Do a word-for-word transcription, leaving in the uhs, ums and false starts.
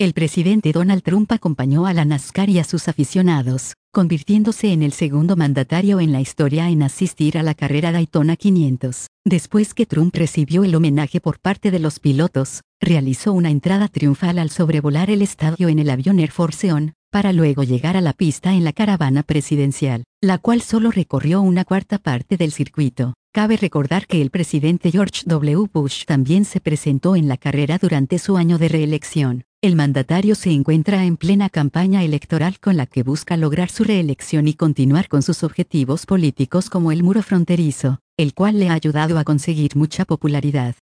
El presidente Donald Trump acompañó a la NASCAR y a sus aficionados, convirtiéndose en el segundo mandatario en la historia en asistir a la carrera Daytona quinientos. Después que Trump recibió el homenaje por parte de los pilotos, realizó una entrada triunfal al sobrevolar el estadio en el avión Air Force One, para luego llegar a la pista en la caravana presidencial, la cual solo recorrió una cuarta parte del circuito. Cabe recordar que el presidente George W. Bush también se presentó en la carrera durante su año de reelección. El mandatario se encuentra en plena campaña electoral con la que busca lograr su reelección y continuar con sus objetivos políticos como el muro fronterizo, el cual le ha ayudado a conseguir mucha popularidad.